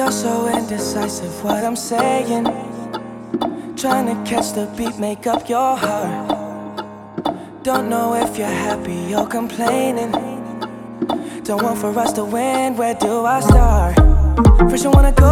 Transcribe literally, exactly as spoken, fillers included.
Feel so indecisive what I'm saying. Trying to catch the beat, make up your heart. Don't know if you're happy or complaining. Don't want for us to win, where do I start? First you wanna go